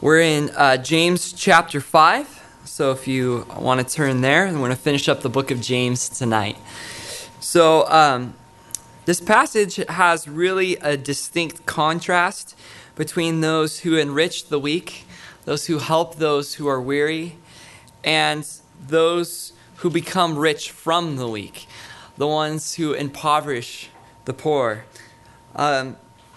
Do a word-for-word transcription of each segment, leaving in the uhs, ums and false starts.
We're in uh, James chapter five, so if you want to turn there, we're going to finish up the book of James tonight. So um, this passage has really a distinct contrast between those who enrich the weak, those who help those who are weary, and those who become rich from the weak, the ones who impoverish the poor. Um,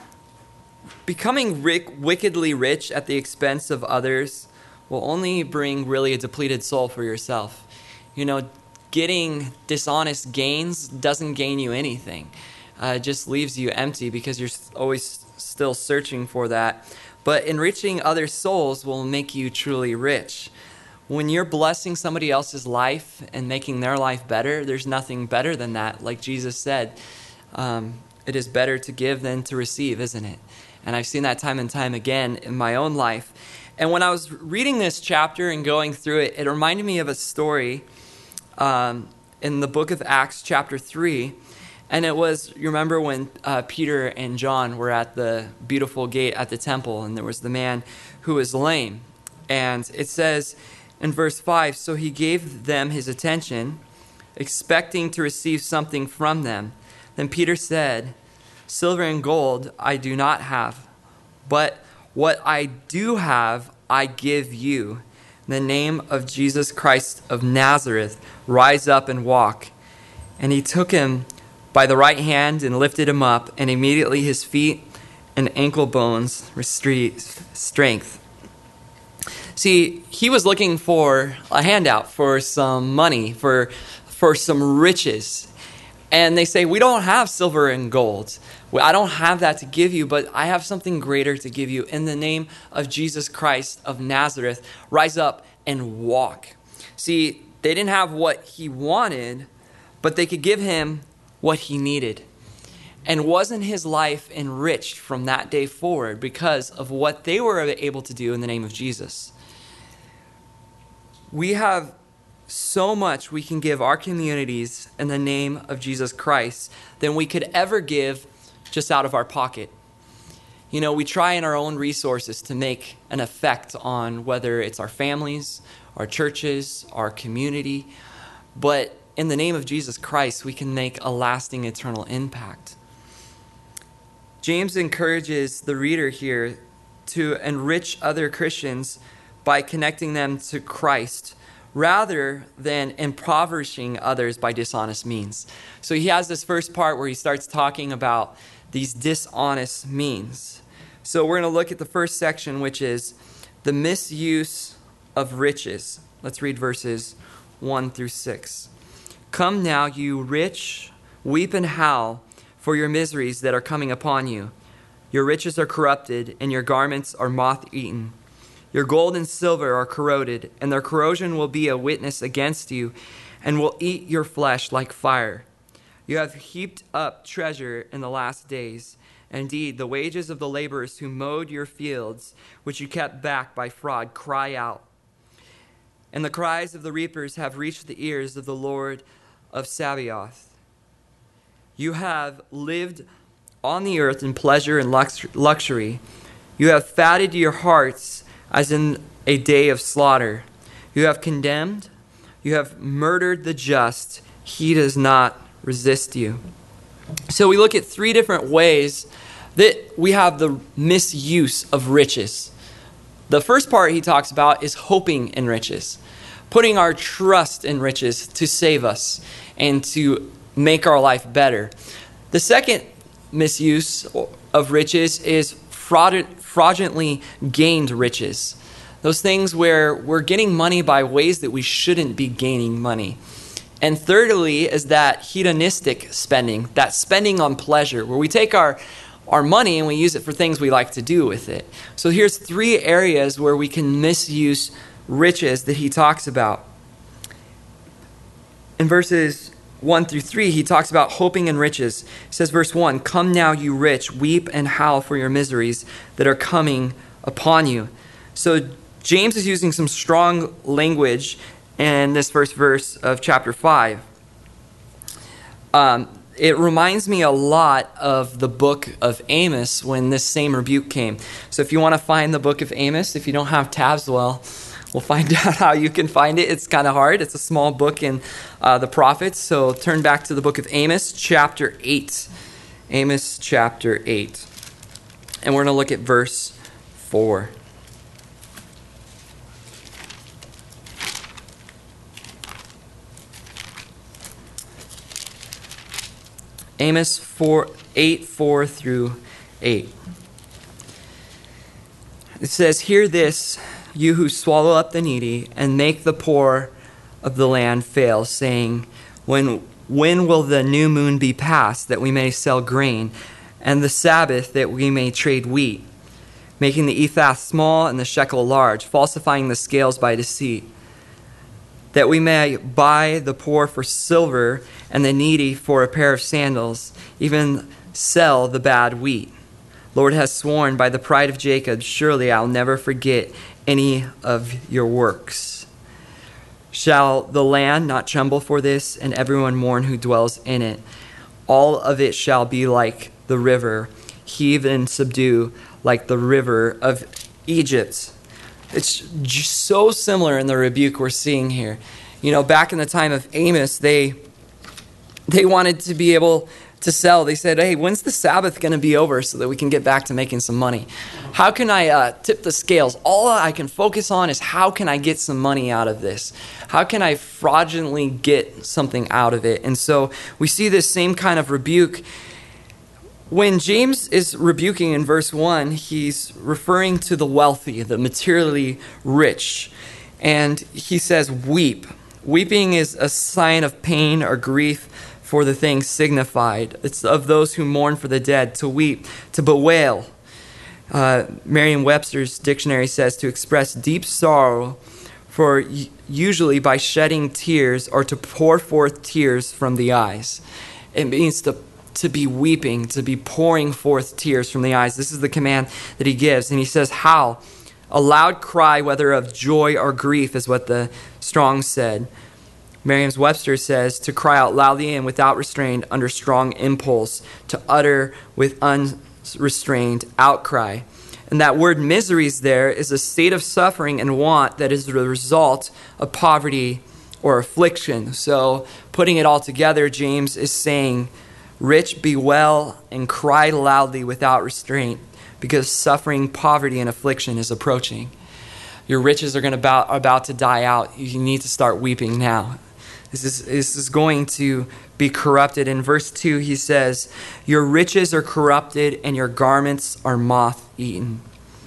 Becoming ric- wickedly rich at the expense of others will only bring really a depleted soul for yourself. You know, getting dishonest gains doesn't gain you anything. Uh, it just leaves you empty because you're always still searching for that. But enriching other souls will make you truly rich. When you're blessing somebody else's life and making their life better, there's nothing better than that. Like Jesus said, um, it is better to give than to receive, isn't it? And I've seen that time and time again in my own life. And when I was reading this chapter and going through it, it reminded me of a story um, in the book of Acts chapter three. And it was, you remember when uh, Peter and John were at the beautiful gate at the temple, and there was the man who was lame. And it says in verse five, so he gave them his attention, expecting to receive something from them. Then Peter said, silver and gold I do not have, but what I do have I give you. In the name of Jesus Christ of Nazareth, rise up and walk. And he took him by the right hand and lifted him up, and immediately his feet and ankle bones received strength. See, he was looking for a handout, for some money, for, for some riches. And they say, we don't have silver and gold. I don't have that to give you, but I have something greater to give you. In the name of Jesus Christ of Nazareth, rise up and walk. See, they didn't have what he wanted, but they could give him what he needed. And wasn't his life enriched from that day forward because of what they were able to do in the name of Jesus? We have so much we can give our communities in the name of Jesus Christ than we could ever give just out of our pocket. You know, we try in our own resources to make an effect on whether it's our families, our churches, our community, but in the name of Jesus Christ, we can make a lasting eternal impact. James encourages the reader here to enrich other Christians by connecting them to Christ, rather than impoverishing others by dishonest means. So he has this first part where he starts talking about these dishonest means. So we're going to look at the first section, which is the misuse of riches. Let's read verses one through six. Come now, you rich, weep and howl for your miseries that are coming upon you. Your riches are corrupted, and your garments are moth-eaten. Your gold and silver are corroded, and their corrosion will be a witness against you, and will eat your flesh like fire. You have heaped up treasure in the last days. Indeed, the wages of the laborers who mowed your fields, which you kept back by fraud, cry out. And the cries of the reapers have reached the ears of the Lord of Sabaoth. You have lived on the earth in pleasure and lux- luxury. You have fatted your hearts as in a day of slaughter. You have condemned, you have murdered the just. He does not resist you. So we look at three different ways that we have the misuse of riches. The first part he talks about is hoping in riches, putting our trust in riches to save us and to make our life better. The second misuse of riches is fraud, fraudulently gained riches. Those things where we're getting money by ways that we shouldn't be gaining money. And thirdly is that hedonistic spending, that spending on pleasure, where we take our, our money and we use it for things we like to do with it. So here's three areas where we can misuse riches that he talks about. In verses one through three, he talks about hoping in riches. He says, verse one, come now, you rich, weep and howl for your miseries that are coming upon you. So James is using some strong language in this first verse of chapter five. Um, it reminds me a lot of the book of Amos when this same rebuke came. So if you want to find the book of Amos, if you don't have tabs, well, we'll find out how you can find it. It's kind of hard. It's a small book in uh, the prophets. So turn back to the book of Amos, chapter eight. Amos chapter eight. And we're going to look at verse four. Amos four, eight, four through eight. It says, "Hear this, you who swallow up the needy and make the poor of the land fail, saying, When when will the new moon be passed, that we may sell grain, and the Sabbath, that we may trade wheat, making the ephah small and the shekel large, falsifying the scales by deceit, that we may buy the poor for silver and the needy for a pair of sandals, even sell the bad wheat. Lord has sworn by the pride of Jacob, surely I'll never forget any of your works. Shall the land not tremble for this, and everyone mourn who dwells in it? All of it shall be like the river, heave and subdue like the river of Egypt." It's just so similar in the rebuke we're seeing here. You know, back in the time of Amos, they they wanted to be able to sell. They said, "Hey, when's the Sabbath going to be over so that we can get back to making some money? How can I uh, tip the scales? All I can focus on is how can I get some money out of this? How can I fraudulently get something out of it?" And so we see this same kind of rebuke. When James is rebuking in verse one, he's referring to the wealthy, the materially rich. And he says, weep. Weeping is a sign of pain or grief for the things signified. It's of those who mourn for the dead, to weep, to bewail. Uh, Merriam-Webster's dictionary says to express deep sorrow, for usually by shedding tears or to pour forth tears from the eyes. It means to to be weeping, to be pouring forth tears from the eyes. This is the command that he gives. And he says, how? A loud cry, whether of joy or grief, is what the Strong's said. Merriam-Webster says, to cry out loudly and without restraint under strong impulse, to utter with unrestrained outcry. And that word miseries there is a state of suffering and want that is the result of poverty or affliction. So putting it all together, James is saying, rich, bewail and cry loudly without restraint, because suffering, poverty, and affliction is approaching. Your riches are going to about, are about to die out. You need to start weeping now. This is, this is going to be corrupted. In verse two, he says, your riches are corrupted and your garments are moth-eaten.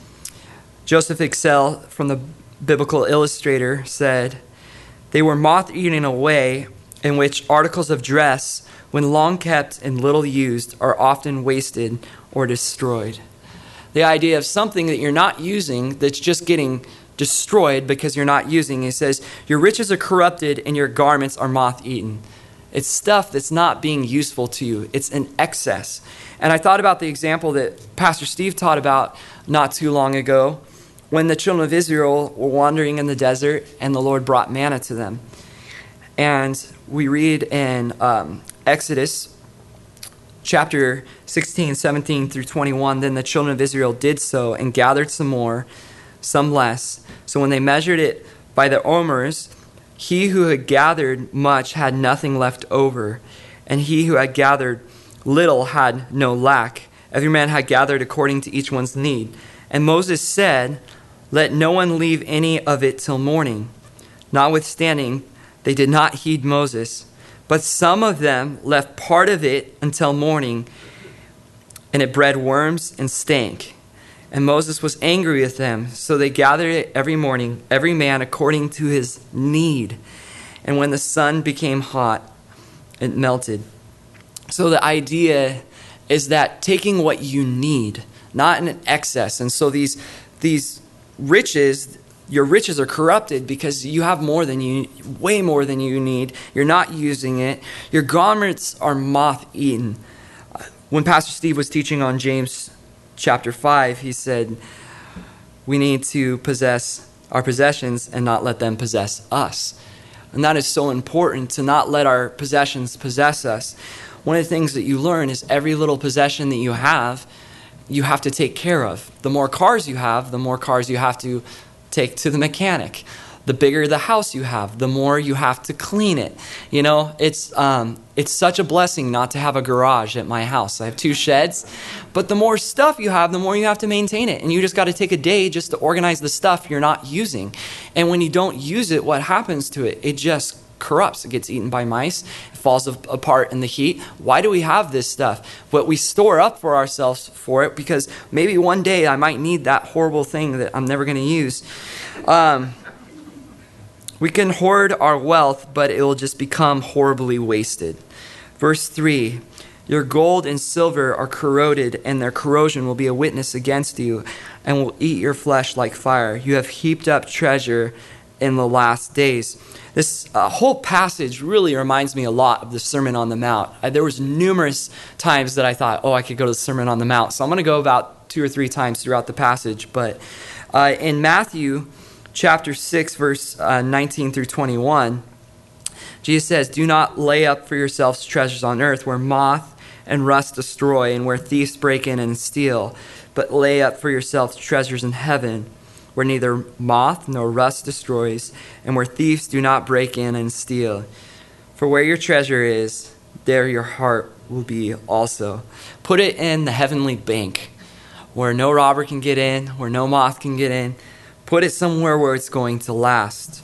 Joseph Excel from the Biblical Illustrator said, they were moth-eaten in a way in which articles of dress, when long kept and little used, are often wasted or destroyed. The idea of something that you're not using that's just getting destroyed because you're not using. He says, your riches are corrupted and your garments are moth-eaten. It's stuff that's not being useful to you. It's an excess. And I thought about the example that Pastor Steve taught about not too long ago when the children of Israel were wandering in the desert and the Lord brought manna to them. And we read in um, Exodus chapter sixteen, seventeen through twenty-one, then the children of Israel did so and gathered some more, some less. So when they measured it by the omers, he who had gathered much had nothing left over, and he who had gathered little had no lack. Every man had gathered according to each one's need. And Moses said, let no one leave any of it till morning. Notwithstanding, they did not heed Moses, but some of them left part of it until morning, and it bred worms and stank. And Moses was angry with them, so they gathered it every morning, every man according to his need. And when the sun became hot, it melted. So the idea is that taking what you need, not in an excess. And so these these riches, your riches are corrupted because you have more than you, way more than you need. You're not using it. Your garments are moth-eaten. When Pastor Steve was teaching on James chapter five, he said, we need to possess our possessions and not let them possess us. And that is so important, to not let our possessions possess us. one of the things that you learn is every little possession that you have, you have to take care of. The more cars you have, the more cars you have to take to the mechanic. The bigger the house you have, the more you have to clean it. You know, it's um, it's such a blessing not to have a garage at my house. I have two sheds, but the more stuff you have, the more you have to maintain it. And you just got to take a day just to organize the stuff you're not using. And when you don't use it, what happens to it? It just corrupts. It gets eaten by mice. It falls apart in the heat. Why do we have this stuff? But we store up for ourselves for it because maybe one day I might need that horrible thing that I'm never going to use. Um, we can hoard our wealth, but it will just become horribly wasted. Verse three, your gold and silver are corroded, and their corrosion will be a witness against you and will eat your flesh like fire. You have heaped up treasure in the last days. This uh, whole passage really reminds me a lot of the Sermon on the Mount. Uh, there was numerous times that I thought, oh, I could go to the Sermon on the Mount. So I'm going to go about two or three times throughout the passage. But uh, in Matthew chapter six, verse uh, nineteen through twenty-one, Jesus says, do not lay up for yourselves treasures on earth where moth and rust destroy and where thieves break in and steal, but lay up for yourselves treasures in heaven where neither moth nor rust destroys, and where thieves do not break in and steal. For where your treasure is, there your heart will be also. Put it in the heavenly bank, where no robber can get in, where no moth can get in. Put it somewhere where it's going to last.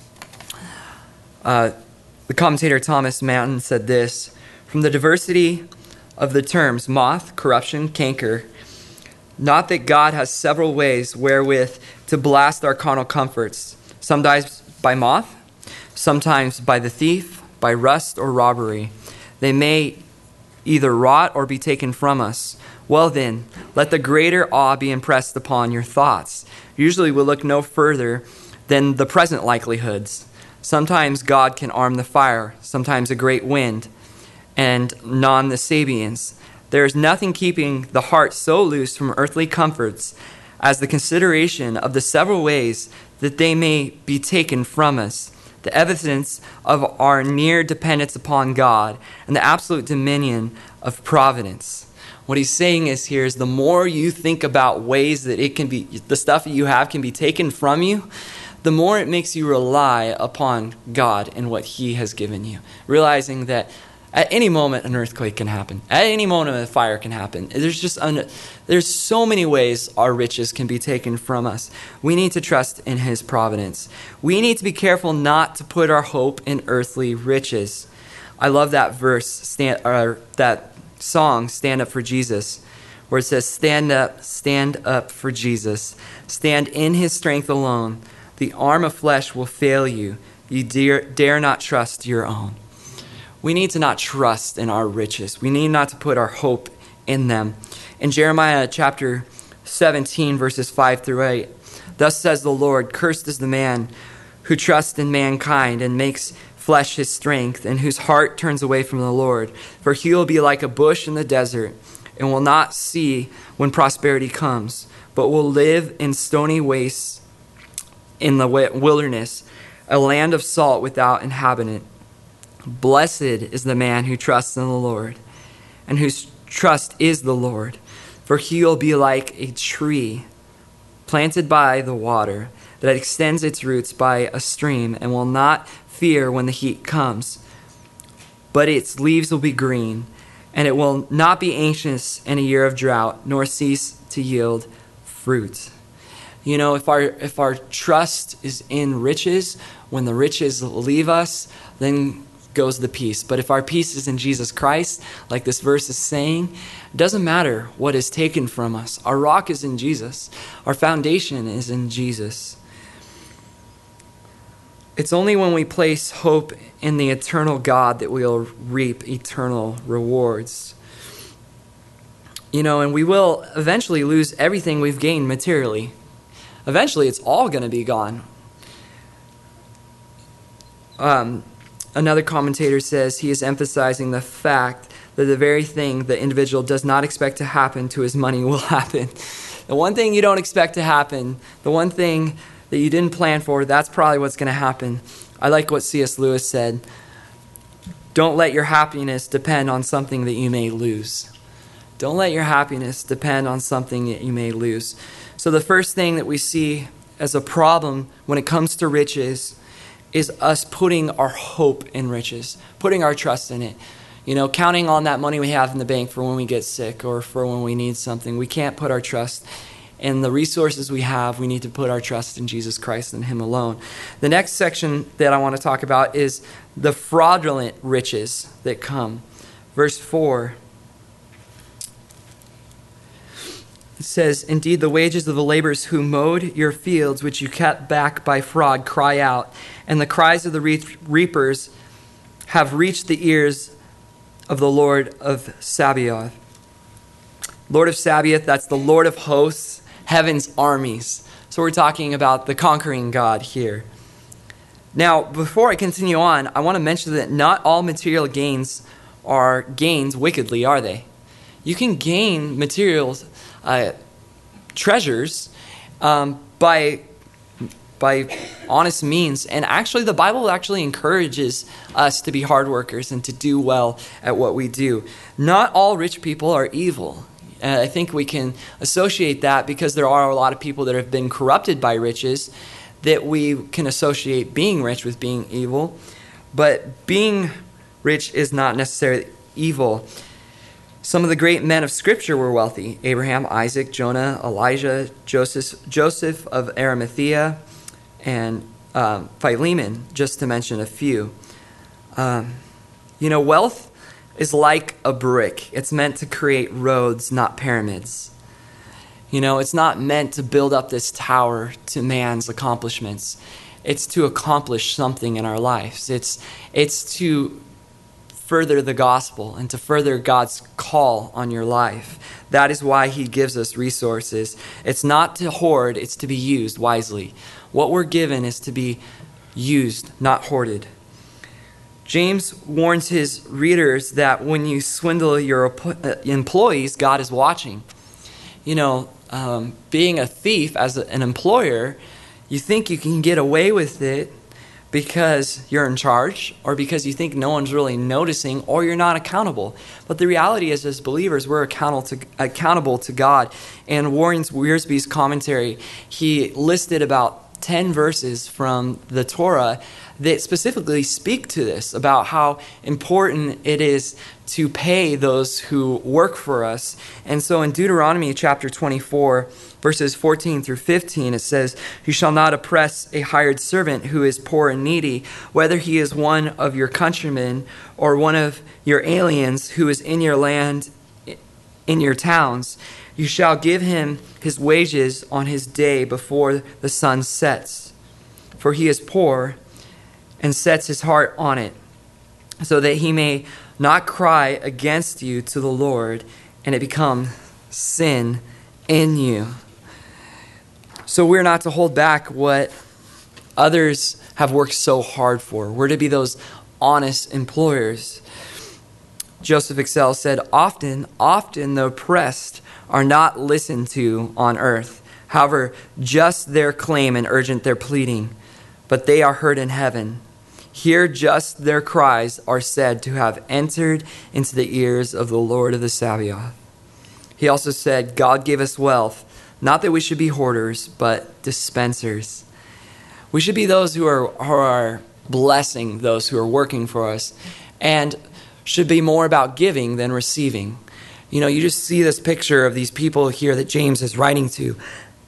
Uh, the commentator Thomas Manton said this, from the diversity of the terms moth, corruption, canker, not that God has several ways wherewith to blast our carnal comforts, sometimes by moth, sometimes by the thief, by rust or robbery. They may either rot or be taken from us. Well then, let the greater awe be impressed upon your thoughts. Usually we look no further than the present likelihoods. Sometimes God can arm the fire, sometimes a great wind, and non the Sabians. There is nothing keeping the heart so loose from earthly comforts as the consideration of the several ways that they may be taken from us, the evidence of our near dependence upon God, and the absolute dominion of providence. What he's saying is here is the more you think about ways that it can be, the stuff that you have can be taken from you, the more it makes you rely upon God and what he has given you. Realizing that at any moment, an earthquake can happen. At any moment, a fire can happen. There's just un- there's so many ways our riches can be taken from us. We need to trust in his providence. We need to be careful not to put our hope in earthly riches. I love that verse, stand, or that song, Stand Up for Jesus, where it says, stand up, stand up for Jesus. Stand in his strength alone. The arm of flesh will fail you. You dare, dare not trust your own. We need to not trust in our riches. We need not to put our hope in them. In Jeremiah chapter seventeen, verses five through eight, thus says the Lord, cursed is the man who trusts in mankind and makes flesh his strength, and whose heart turns away from the Lord. For he will be like a bush in the desert, and will not see when prosperity comes, but will live in stony wastes in the wilderness, a land of salt without inhabitant. Blessed is the man who trusts in the Lord, and whose trust is the Lord. For he will be like a tree planted by the water, that extends its roots by a stream, and will not fear when the heat comes. But its leaves will be green, and it will not be anxious in a year of drought, nor cease to yield fruit. You know, if our if our trust is in riches, when the riches leave us, then goes the peace. But if our peace is in Jesus Christ, like this verse is saying, it doesn't matter what is taken from us. Our rock is in Jesus. Our foundation is in Jesus. It's only when we place hope in the eternal God that we'll reap eternal rewards. You know, and we will eventually lose everything we've gained materially. Eventually, it's all going to be gone. Um, another commentator says he is emphasizing the fact that the very thing the individual does not expect to happen to his money will happen. The one thing you don't expect to happen, the one thing that you didn't plan for, that's probably what's going to happen. I like what C S Lewis said. Don't let your happiness depend on something that you may lose. Don't let your happiness depend on something that you may lose. So the first thing that we see as a problem when it comes to riches is us putting our hope in riches, putting our trust in it. You know, counting on that money we have in the bank for when we get sick or for when we need something. We can't put our trust in the resources we have. We need to put our trust in Jesus Christ and Him alone. The next section that I want to talk about is the fraudulent riches that come. Verse four. It says, "Indeed, the wages of the laborers who mowed your fields, which you kept back by fraud, cry out, and the cries of the reapers have reached the ears of the Lord of Sabaoth." Lord of Sabaoth, that's the Lord of hosts, heaven's armies. So we're talking about the conquering God here. Now, before I continue on, I want to mention that not all material gains are gains wickedly, are they? You can gain materials Uh, treasures um, by by honest means, and actually the Bible actually encourages us to be hard workers and to do well at what we do. Not all rich people are evil. Uh, I think we can associate that because there are a lot of people that have been corrupted by riches that we can associate being rich with being evil, but being rich is not necessarily evil. Some of the great men of Scripture were wealthy: Abraham, Isaac, Jonah, Elijah, Joseph, Joseph of Arimathea, and um, Philemon, just to mention a few. Um, you know, wealth is like a brick. It's meant to create roads, not pyramids. You know, it's not meant to build up this tower to man's accomplishments. It's to accomplish something in our lives. It's it's to further the gospel and to further God's call on your life. That is why He gives us resources. It's not to hoard, it's to be used wisely. What we're given is to be used, not hoarded. James warns his readers that when you swindle your employees, God is watching. You know, um, being a thief as an employer, you think you can get away with it because you're in charge, or because you think no one's really noticing, or you're not accountable. But the reality is, as believers, we're accountable to, accountable to God. And Warren Wiersbe's commentary, he listed about ten verses from the Torah that specifically speak to this, about how important it is to pay those who work for us. And so in Deuteronomy chapter twenty-four, verses fourteen through fifteen, it says, "You shall not oppress a hired servant who is poor and needy, whether he is one of your countrymen or one of your aliens who is in your land, in your towns. You shall give him his wages on his day before the sun sets. For he is poor and sets his heart on it, so that he may not cry against you to the Lord, and it become sin in you." So we're not to hold back what others have worked so hard for. We're to be those honest employers. Joseph Excel said, Often, often the oppressed are not listened to on earth. However, just their claim and urgent their pleading, but they are heard in heaven. Here just their cries are said to have entered into the ears of the Lord of the Sabaoth. He also said, God gave us wealth, not that we should be hoarders, but dispensers. We should be those who are, who are blessing those who are working for us, and should be more about giving than receiving. You know, you just see this picture of these people here that James is writing to,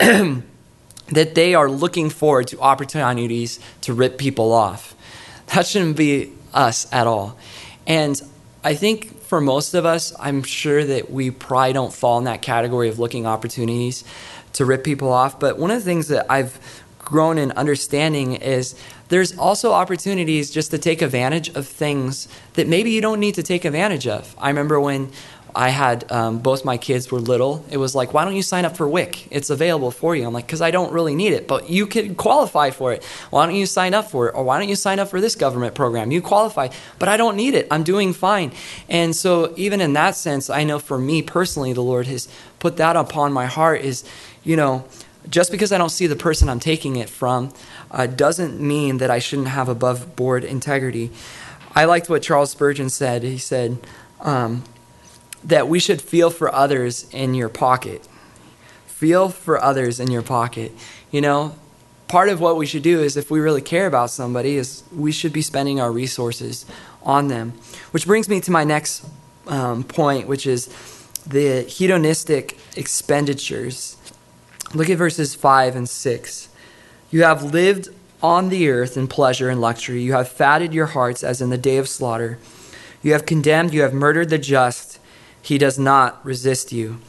that they are looking forward to opportunities to rip people off. That shouldn't be us at all. And I think for most of us, I'm sure that we probably don't fall in that category of looking opportunities to rip people off. But one of the things that I've grown in understanding is there's also opportunities just to take advantage of things that maybe you don't need to take advantage of. I remember when I had um, both my kids were little, it was like, why don't you sign up for W I C? It's available for you. I'm like, because I don't really need it, but you could qualify for it. Why don't you sign up for it? Or why don't you sign up for this government program? You qualify, but I don't need it. I'm doing fine. And so even in that sense, I know for me personally, the Lord has put that upon my heart is, you know, just because I don't see the person I'm taking it from uh, doesn't mean that I shouldn't have above board integrity. I liked what Charles Spurgeon said. He said um, that we should feel for others in your pocket. Feel for others in your pocket. You know, part of what we should do is, if we really care about somebody, is we should be spending our resources on them. Which brings me to my next um, point, which is the hedonistic expenditures. Look at verses five and six. You have lived on the earth in pleasure and luxury. You have fatted your hearts as in the day of slaughter. You have condemned, you have murdered the just. He does not resist you.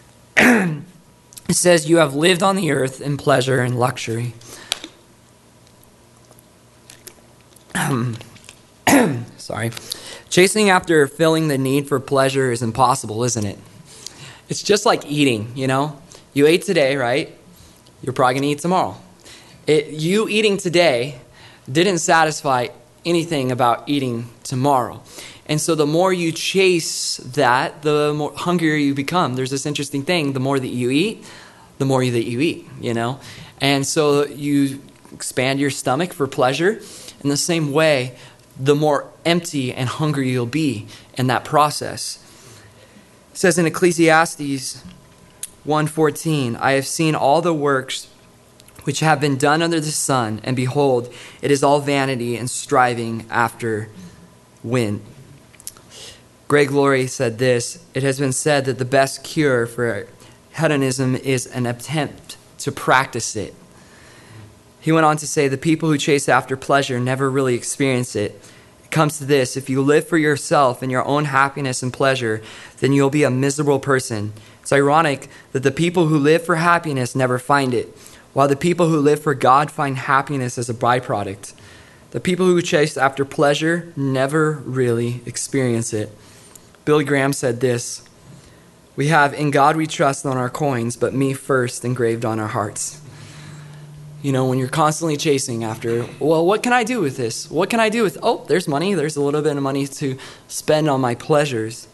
It says you have lived on the earth in pleasure and luxury. Sorry. Chasing after filling the need for pleasure is impossible, isn't it? It's just like eating, you know? You ate today, right? You're probably going to eat tomorrow. It, you eating today didn't satisfy anything about eating tomorrow. And so the more you chase that, the more hungrier you become. There's this interesting thing. The more that you eat, the more that you eat, you know? And so you expand your stomach for pleasure. In the same way, the more empty and hungry you'll be in that process. It says in Ecclesiastes one fourteen, I have seen all the works which have been done under the sun, and behold, it is all vanity and striving after wind. Greg Laurie said this, it has been said that the best cure for hedonism is an attempt to practice it. He went on to say, the people who chase after pleasure never really experience it. It comes to this, if you live for yourself and your own happiness and pleasure, then you'll be a miserable person. It's ironic that the people who live for happiness never find it, while the people who live for God find happiness as a byproduct. The people who chase after pleasure never really experience it. Billy Graham said this, we have in God we trust on our coins, but me first engraved on our hearts. You know, when you're constantly chasing after, well, what can I do with this? What can I do with, oh, there's money. There's a little bit of money to spend on my pleasures.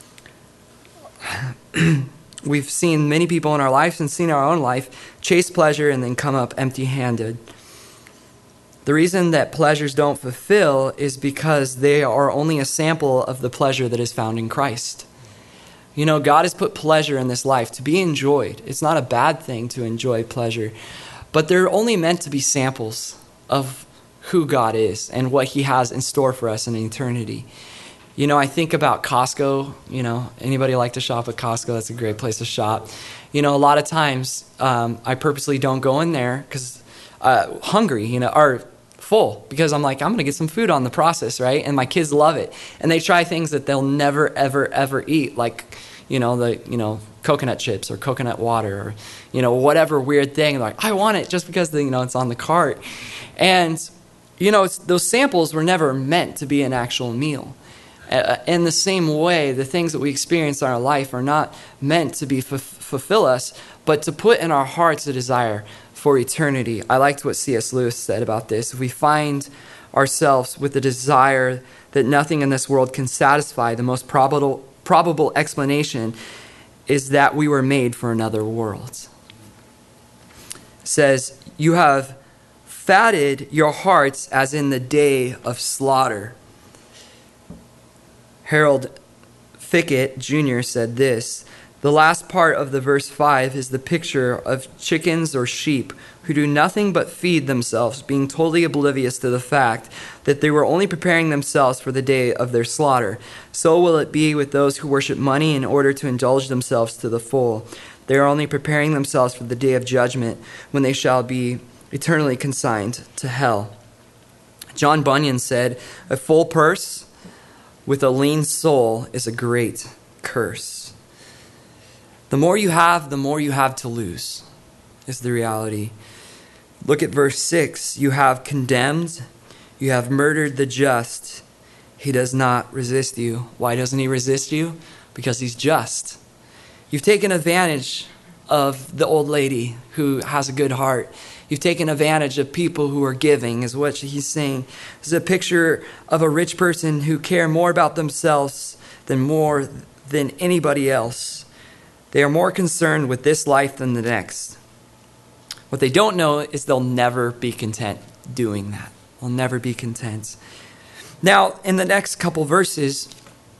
We've seen many people in our lives and seen our own life chase pleasure and then come up empty-handed. The reason that pleasures don't fulfill is because they are only a sample of the pleasure that is found in Christ. You know, God has put pleasure in this life to be enjoyed. It's not a bad thing to enjoy pleasure, but they're only meant to be samples of who God is and what he has in store for us in eternity. You know, I think about Costco. You know, anybody like to shop at Costco? That's a great place to shop. You know, a lot of times um, I purposely don't go in there because uh, hungry, you know, or full, because I'm like, I'm going to get some food on the process, right? And my kids love it. And they try things that they'll never, ever, ever eat, like, you know, the, you know, coconut chips or coconut water or, you know, whatever weird thing. They're like, I want it just because, the, you know, it's on the cart. And, you know, it's, those samples were never meant to be an actual meal. Uh, in the same way, the things that we experience in our life are not meant to be f- fulfill us, but to put in our hearts a desire for eternity. I liked what C S Lewis said about this. If we find ourselves with a desire that nothing in this world can satisfy, the most probable probable explanation is that we were made for another world. It says, you have fatted your hearts as in the day of slaughter. Harold Fickett Junior said this, the last part of the verse five is the picture of chickens or sheep who do nothing but feed themselves, being totally oblivious to the fact that they were only preparing themselves for the day of their slaughter. So will it be with those who worship money in order to indulge themselves to the full. They are only preparing themselves for the day of judgment, when they shall be eternally consigned to hell. John Bunyan said, a full purse with a lean soul is a great curse. The more you have, the more you have to lose, is the reality. Look at verse six. You have condemned, you have murdered the just. He does not resist you. Why doesn't he resist you? Because he's just. You've taken advantage of the old lady who has a good heart. You've taken advantage of people who are giving, is what he's saying. This is a picture of a rich person who care more about themselves than more than anybody else. They are more concerned with this life than the next. What they don't know is they'll never be content doing that. They'll never be content. Now, in the next couple verses,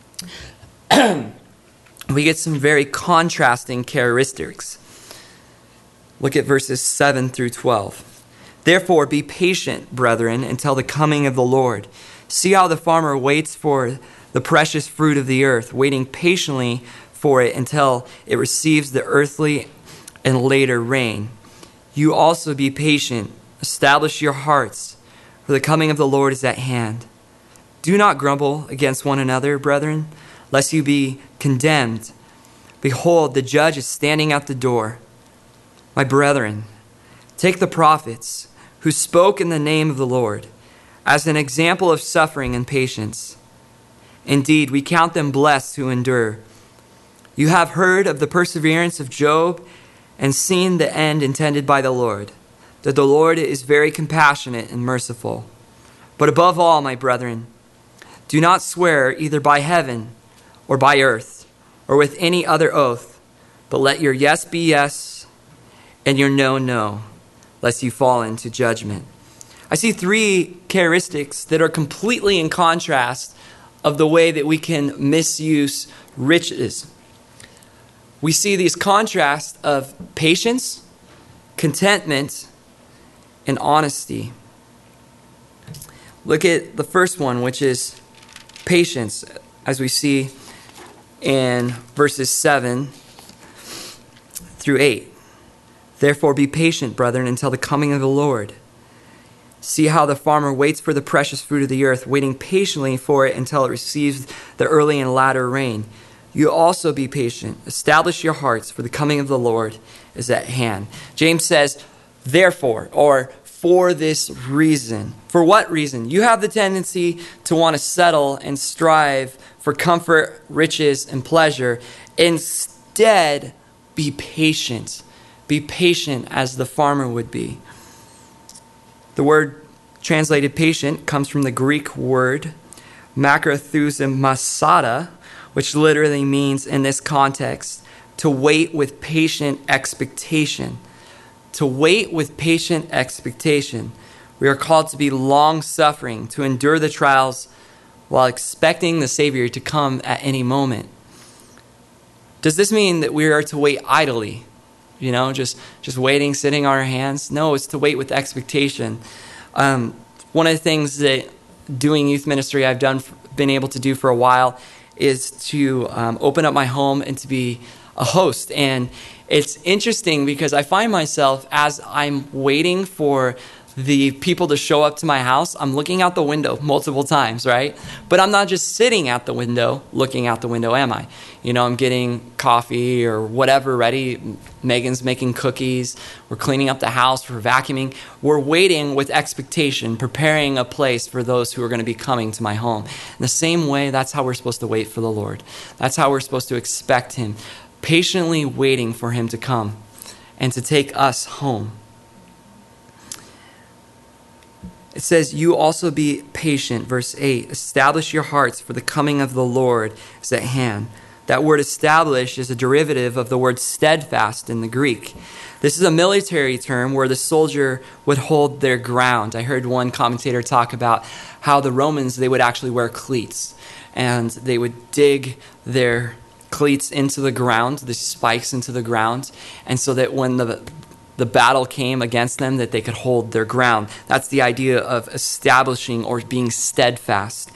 we get some very contrasting characteristics. Look at verses seven through twelve. Therefore, be patient, brethren, until the coming of the Lord. See how the farmer waits for the precious fruit of the earth, waiting patiently for it until it receives the earthly and later rain. You also be patient. Establish your hearts, for the coming of the Lord is at hand. Do not grumble against one another, brethren, lest you be condemned. Behold, the judge is standing at the door. My brethren, take the prophets who spoke in the name of the Lord as an example of suffering and patience. Indeed, we count them blessed who endure. You have heard of the perseverance of Job and seen the end intended by the Lord, that the Lord is very compassionate and merciful. But above all, my brethren, do not swear either by heaven or by earth or with any other oath, but let your yes be yes and your no, no, lest you fall into judgment. I see three characteristics that are completely in contrast of the way that we can misuse riches. We see these contrasts of patience, contentment, and honesty. Look at the first one, which is patience, as we see in verses seven through eight. Therefore be patient, brethren, until the coming of the Lord. See how the farmer waits for the precious fruit of the earth, waiting patiently for it until it receives the early and latter rain. You also be patient. Establish your hearts, for the coming of the Lord is at hand. James says, therefore, or for this reason. For what reason? You have the tendency to want to settle and strive for comfort, riches, and pleasure. Instead, be patient. Be patient as the farmer would be. The word translated patient comes from the Greek word makrothusmasada, which literally means in this context to wait with patient expectation. To wait with patient expectation. We are called to be long-suffering, to endure the trials while expecting the Savior to come at any moment. Does this mean that we are to wait idly? You know, just, just waiting, sitting on our hands? No, it's to wait with expectation. Um, one of the things that doing youth ministry I've done, been able to do for a while is to um, open up my home and to be a host. And it's interesting because I find myself, as I'm waiting for the people to show up to my house, I'm looking out the window multiple times, right? But I'm not just sitting at the window, looking out the window, am I? You know, I'm getting coffee or whatever ready. Megan's making cookies. We're cleaning up the house. We're vacuuming. We're waiting with expectation, preparing a place for those who are going to be coming to my home. In the same way, that's how we're supposed to wait for the Lord. That's how we're supposed to expect Him, patiently waiting for Him to come and to take us home. It says, you also be patient, verse eight. Establish your hearts, for the coming of the Lord is at hand. That word establish is a derivative of the word steadfast in the Greek. This is a military term where the soldier would hold their ground. I heard one commentator talk about how the Romans, they would actually wear cleats. And they would dig their cleats into the ground, the spikes into the ground. And so that when the the battle came against them, that they could hold their ground. That's the idea of establishing or being steadfast.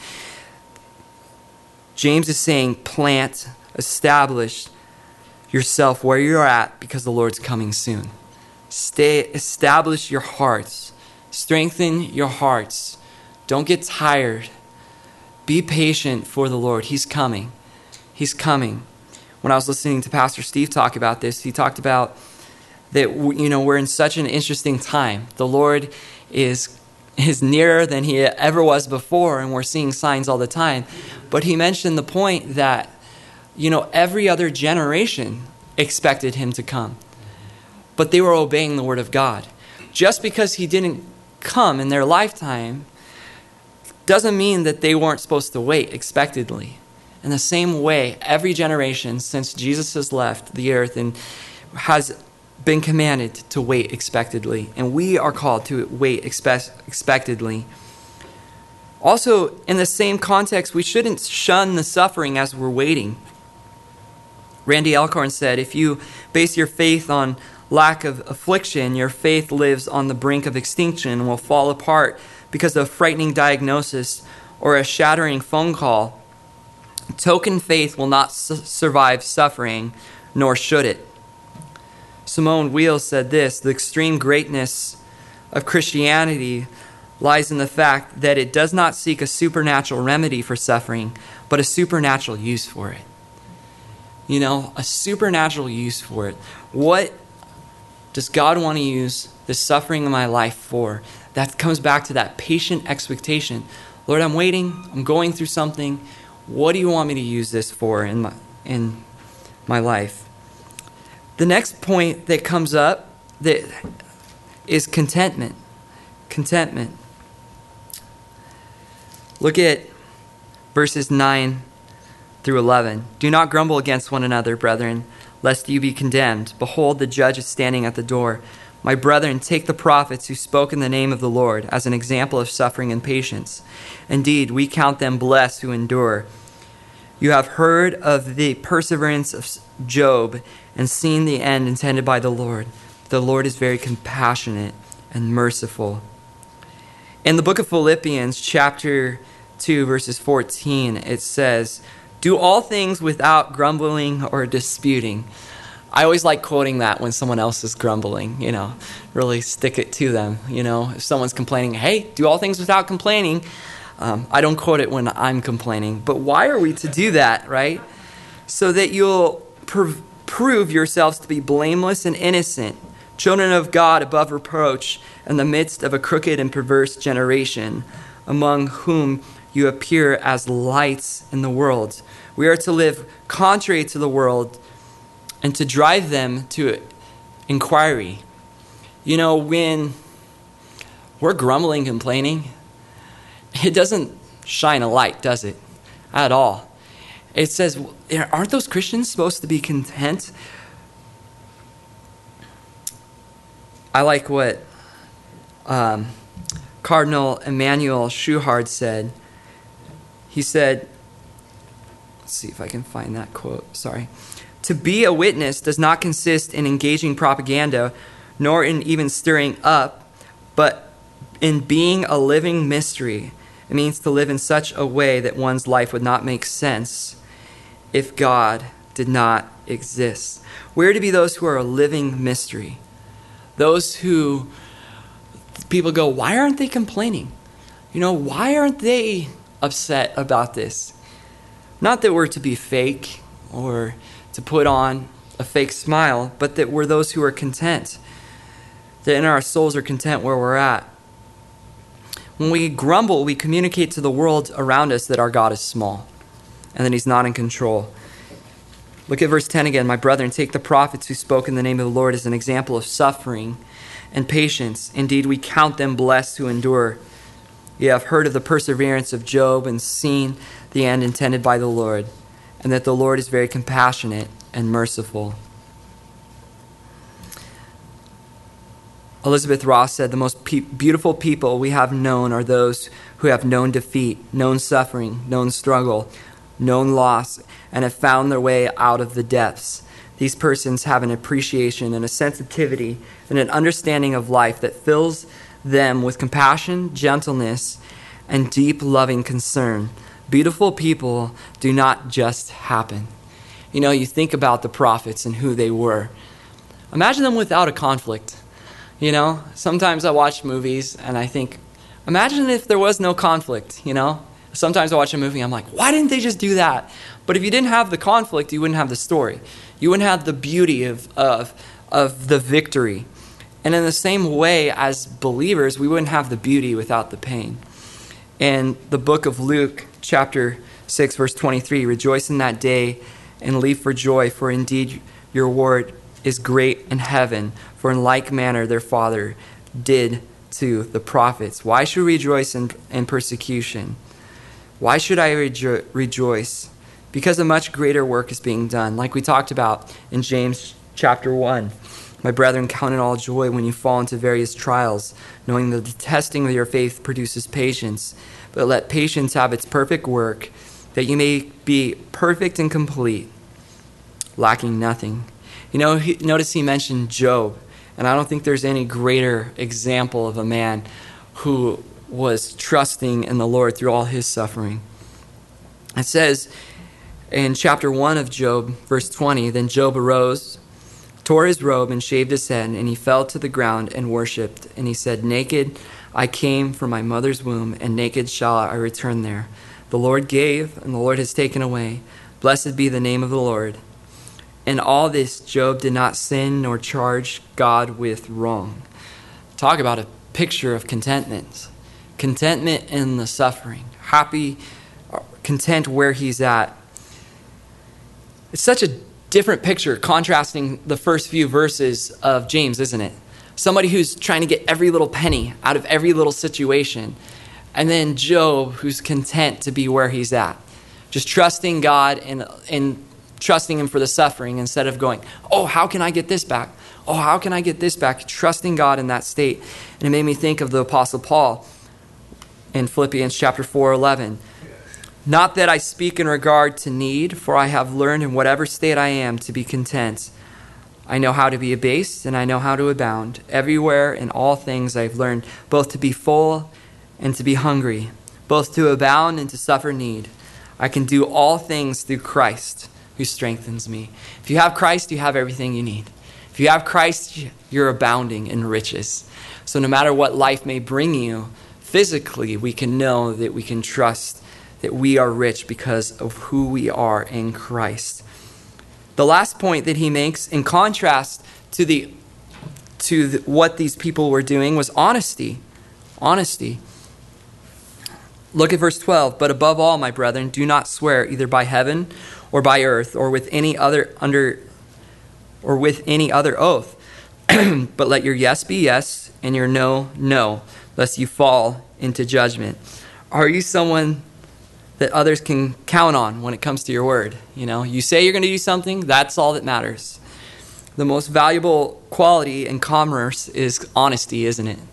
James is saying, plant, establish yourself where you're at because the Lord's coming soon. Stay, establish your hearts. Strengthen your hearts. Don't get tired. Be patient for the Lord. He's coming. He's coming. When I was listening to Pastor Steve talk about this, he talked about that, you know, we're in such an interesting time. The Lord is is nearer than He ever was before, and we're seeing signs all the time. But he mentioned the point that, you know, every other generation expected Him to come, but they were obeying the Word of God. Just because He didn't come in their lifetime doesn't mean that they weren't supposed to wait expectedly. In the same way, every generation since Jesus has left the earth and has been commanded to wait expectedly, and we are called to wait expect- expectedly. Also, in the same context, we shouldn't shun the suffering as we're waiting. Randy Alcorn said, if you base your faith on lack of affliction, your faith lives on the brink of extinction and will fall apart because of a frightening diagnosis or a shattering phone call. Token faith will not su- survive suffering, nor should it. Simone Weil said this, the extreme greatness of Christianity lies in the fact that it does not seek a supernatural remedy for suffering, but a supernatural use for it. You know, a supernatural use for it. What does God want to use the suffering in my life for? That comes back to that patient expectation. Lord, I'm waiting. I'm going through something. What do you want me to use this for in my, in my life? The next point that comes up that is contentment. Contentment. Look at verses nine through eleven. Do not grumble against one another, brethren, lest you be condemned. Behold, the judge is standing at the door. My brethren, take the prophets who spoke in the name of the Lord as an example of suffering and patience. Indeed, we count them blessed who endure. You have heard of the perseverance of Job and seen the end intended by the Lord. The Lord is very compassionate and merciful. In the book of Philippians, chapter two, verses fourteen, it says, do all things without grumbling or disputing. I always like quoting that when someone else is grumbling, you know, really stick it to them. You know, if someone's complaining, hey, do all things without complaining. Um, I don't quote it when I'm complaining. But why are we to do that, right? So that you'll prov- prove yourselves to be blameless and innocent, children of God above reproach in the midst of a crooked and perverse generation, among whom you appear as lights in the world. We are to live contrary to the world and to drive them to inquiry. You know, when we're grumbling, complaining, it doesn't shine a light, does it? At all. It says, aren't those Christians supposed to be content? I like what um, Cardinal Emmanuel Schuhard said. He said, let's see if I can find that quote, sorry. To be a witness does not consist in engaging propaganda, nor in even stirring up, but in being a living mystery. It means to live in such a way that one's life would not make sense if God did not exist. We're to be those who are a living mystery. Those who people go, why aren't they complaining? You know, why aren't they upset about this? Not that we're to be fake or to put on a fake smile, but that we're those who are content. That in our souls are content where we're at. When we grumble, we communicate to the world around us that our God is small and that he's not in control. Look at verse ten again. My brethren, take the prophets who spoke in the name of the Lord as an example of suffering and patience. Indeed, we count them blessed who endure. You have heard of the perseverance of Job and seen the end intended by the Lord, and that the Lord is very compassionate and merciful. Elizabeth Ross said, the most pe- beautiful people we have known are those who have known defeat, known suffering, known struggle, known loss, and have found their way out of the depths. These persons have an appreciation and a sensitivity and an understanding of life that fills them with compassion, gentleness, and deep loving concern. Beautiful people do not just happen. You know, you think about the prophets and who they were. Imagine them without a conflict. You know, sometimes I watch movies and I think, imagine if there was no conflict, you know? Sometimes I watch a movie and I'm like, why didn't they just do that? But if you didn't have the conflict, you wouldn't have the story. You wouldn't have the beauty of, of, of the victory. And in the same way, as believers, we wouldn't have the beauty without the pain. In the book of Luke, chapter six, verse twenty-three, rejoice in that day and leap for joy, for indeed your reward is great in heaven, for in like manner their Father did to the prophets. Why should we rejoice in, in persecution? Why should I rejo- rejoice? Because a much greater work is being done, like we talked about in James chapter one. My brethren, count it all joy when you fall into various trials, knowing that the testing of your faith produces patience. But let patience have its perfect work, that you may be perfect and complete, lacking nothing. You know, he, notice he mentioned Job, and I don't think there's any greater example of a man who was trusting in the Lord through all his suffering. It says in chapter one of Job, verse twenty, then Job arose, tore his robe, and shaved his head, and he fell to the ground and worshipped. And he said, naked I came from my mother's womb, and naked shall I return there. The Lord gave, and the Lord has taken away. Blessed be the name of the Lord. In all this, Job did not sin nor charge God with wrong. Talk about a picture of contentment. Contentment in the suffering. Happy, content where he's at. It's such a different picture contrasting the first few verses of James, isn't it? Somebody who's trying to get every little penny out of every little situation. And then Job, who's content to be where he's at. Just trusting God and, and trusting him for the suffering instead of going, oh, how can I get this back? Oh, how can I get this back? Trusting God in that state. And it made me think of the Apostle Paul in Philippians chapter four, eleven. Not that I speak in regard to need, for I have learned in whatever state I am to be content. I know how to be abased, and I know how to abound. Everywhere in all things I have learned both to be full and to be hungry, both to abound and to suffer need. I can do all things through Christ who strengthens me. If you have Christ, you have everything you need. If you have Christ, you're abounding in riches. So no matter what life may bring you, physically, we can know that we can trust that we are rich because of who we are in Christ. The last point that he makes, in contrast to the to the, what these people were doing, was honesty. Honesty. Look at verse twelve. But above all, my brethren, do not swear either by heaven or by earth or with any other under or with any other oath. But let your yes be yes and your no, no, lest you fall into judgment. Are you someone that others can count on when it comes to your word? You know, you say you're going to do something, that's all that matters. The most valuable quality in commerce is honesty, isn't it?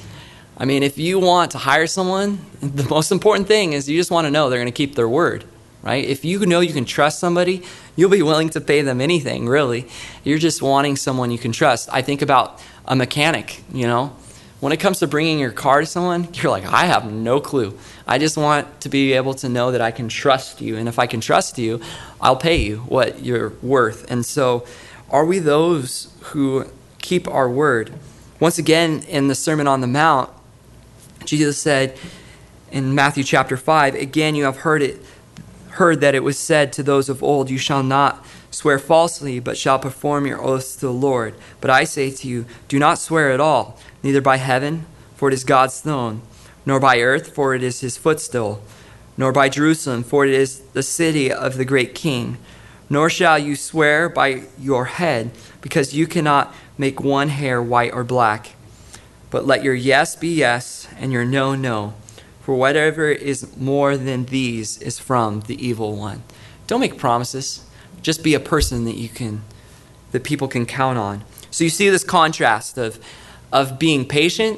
I mean, if you want to hire someone, the most important thing is you just want to know they're going to keep their word, right? If you know you can trust somebody, you'll be willing to pay them anything, really. You're just wanting someone you can trust. I think about a mechanic, you know. When it comes to bringing your car to someone, you're like, I have no clue. I just want to be able to know that I can trust you. And if I can trust you, I'll pay you what you're worth. And so are we those who keep our word? Once again, in the Sermon on the Mount, Jesus said in Matthew chapter five, again, you have heard it, heard that it was said to those of old, you shall not swear falsely, but shall perform your oaths to the Lord. But I say to you, do not swear at all, neither by heaven, for it is God's throne, nor by earth, for it is his footstool, nor by Jerusalem, for it is the city of the great king. Nor shall you swear by your head, because you cannot make one hair white or black. But let your yes be yes, and your no, no. For whatever is more than these is from the evil one. Don't make promises. Just be a person that you can, that people can count on. So you see this contrast of, of being patient,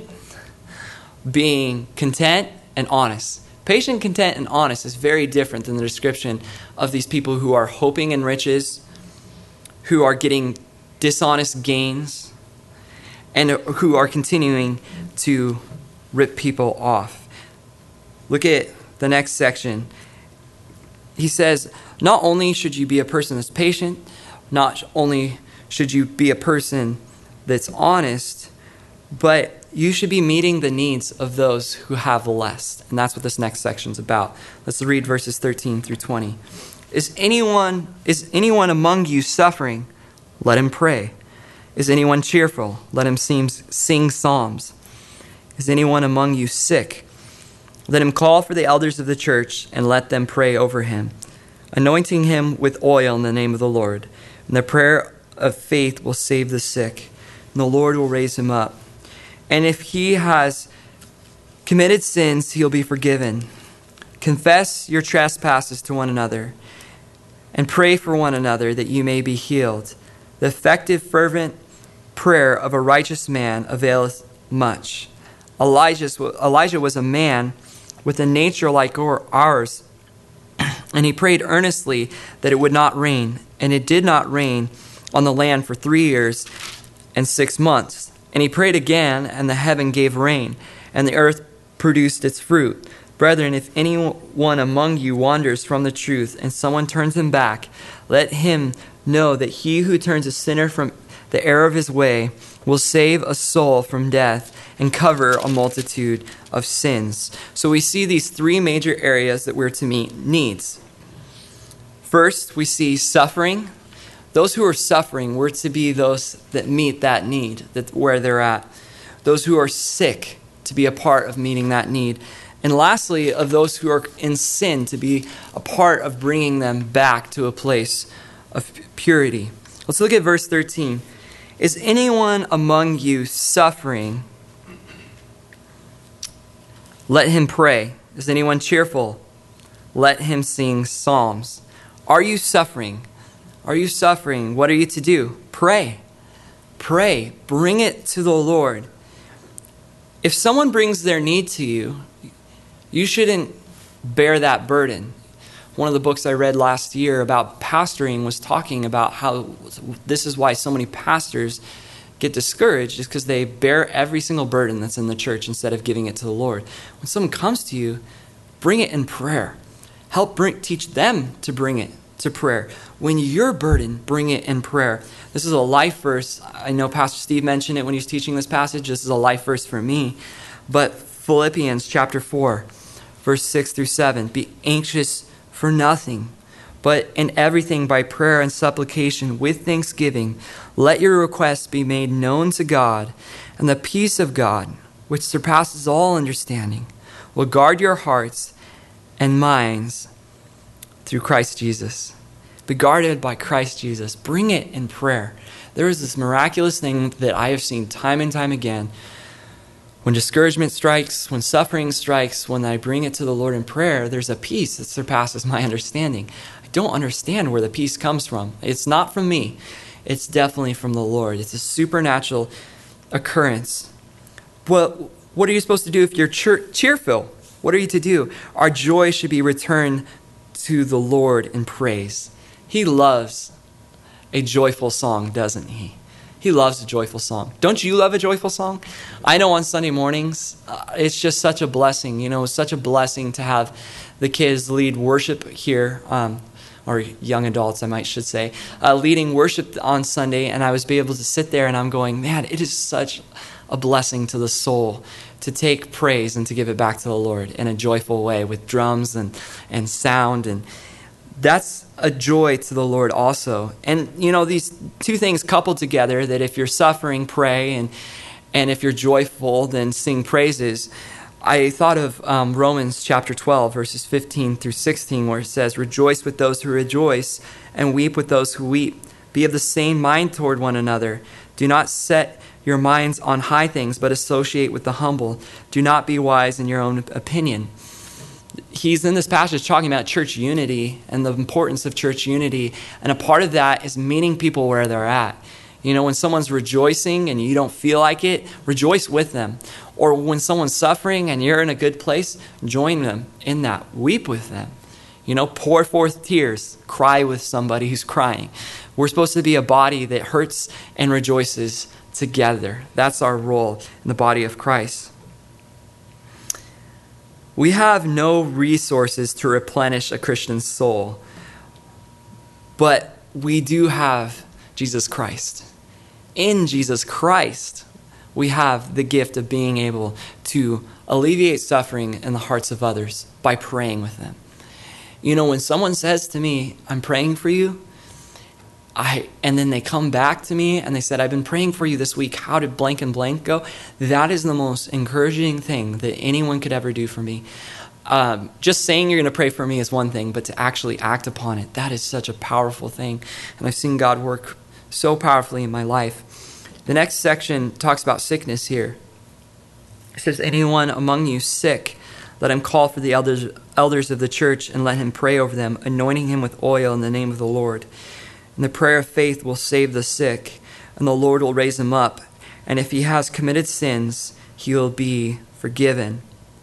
being content, and honest. Patient, content, and honest is very different than the description of these people who are hoping in riches, who are getting dishonest gains, and who are continuing to rip people off. Look at the next section. He says, not only should you be a person that's patient, not only should you be a person that's honest, but you should be meeting the needs of those who have less. And that's what this next section's about. Let's read verses thirteen through twenty. Is anyone, is anyone among you suffering? Let him pray. Is anyone cheerful? Let him sing, sing psalms. Is anyone among you sick? Let him call for the elders of the church and let them pray over him, anointing him with oil in the name of the Lord. And the prayer of faith will save the sick, and the Lord will raise him up. And if he has committed sins, he'll be forgiven. Confess your trespasses to one another and pray for one another that you may be healed. The effective, fervent prayer of a righteous man availeth much. Elijah's, Elijah was a man with a nature like ours, and he prayed earnestly that it would not rain, and it did not rain on the land for three years and six months. And he prayed again, and the heaven gave rain, and the earth produced its fruit. Brethren, if anyone among you wanders from the truth, and someone turns him back, let him know that he who turns a sinner from the error of his way will save a soul from death and cover a multitude of sins. So we see these three major areas that we're to meet needs. First, we see suffering. Those who are suffering, we're to be those that meet that need, that where they're at. Those who are sick, to be a part of meeting that need. And lastly, of those who are in sin, to be a part of bringing them back to a place of purity. Let's look at verse thirteen. Is anyone among you suffering? Let him pray. Is anyone cheerful? Let him sing psalms. Are you suffering? Are you suffering? What are you to do? Pray. Pray. Bring it to the Lord. If someone brings their need to you, you shouldn't bear that burden. One of the books I read last year about pastoring was talking about how this is why so many pastors get discouraged, is because they bear every single burden that's in the church instead of giving it to the Lord. When someone comes to you, bring it in prayer. Help bring, teach them to bring it to prayer. When you're burdened, bring it in prayer. This is a life verse. I know Pastor Steve mentioned it when he was teaching this passage. This is a life verse for me. But Philippians chapter four, verse six through seven. Be anxious for nothing, but in everything by prayer and supplication with thanksgiving, let your requests be made known to God, and the peace of God, which surpasses all understanding, will guard your hearts and minds through Christ Jesus. Be guarded by Christ Jesus. Bring it in prayer. There is this miraculous thing that I have seen time and time again. When discouragement strikes, when suffering strikes, when I bring it to the Lord in prayer, there's a peace that surpasses my understanding. I don't understand where the peace comes from. It's not from me. It's definitely from the Lord. It's a supernatural occurrence. Well, what are you supposed to do if you're cheer- cheerful? What are you to do? Our joy should be returned to the Lord in praise. He loves a joyful song, doesn't he? He loves a joyful song. Don't you love a joyful song? I know on Sunday mornings, uh, it's just such a blessing. You know, it's such a blessing to have the kids lead worship here, um, or young adults, I might should say, uh, leading worship on Sunday. And I was be able to sit there and I'm going, man, it is such a blessing to the soul to take praise and to give it back to the Lord in a joyful way with drums and, and sound. And that's a joy to the Lord also. And, you know, these two things coupled together, that if you're suffering, pray, and and if you're joyful, then sing praises. I thought of um, Romans chapter twelve, verses fifteen through sixteen, where it says, rejoice with those who rejoice, and weep with those who weep. Be of the same mind toward one another. Do not set your minds on high things, but associate with the humble. Do not be wise in your own opinion. He's in this passage talking about church unity and the importance of church unity. And a part of that is meeting people where they're at. You know, when someone's rejoicing and you don't feel like it, rejoice with them. Or when someone's suffering and you're in a good place, join them in that. Weep with them. You know, pour forth tears. Cry with somebody who's crying. We're supposed to be a body that hurts and rejoices together. That's our role in the body of Christ. We have no resources to replenish a Christian soul, but we do have Jesus Christ. In Jesus Christ, we have the gift of being able to alleviate suffering in the hearts of others by praying with them. You know, when someone says to me, I'm praying for you, I, and then they come back to me and they said, I've been praying for you this week. How did blank and blank go? That is the most encouraging thing that anyone could ever do for me. Um, just saying you're going to pray for me is one thing, but to actually act upon it, that is such a powerful thing. And I've seen God work so powerfully in my life. The next section talks about sickness here. It says, anyone among you sick, let him call for the elders, elders of the church and let him pray over them, anointing him with oil in the name of the Lord. And the prayer of faith will save the sick, and the Lord will raise him up. And if he has committed sins, he will be forgiven.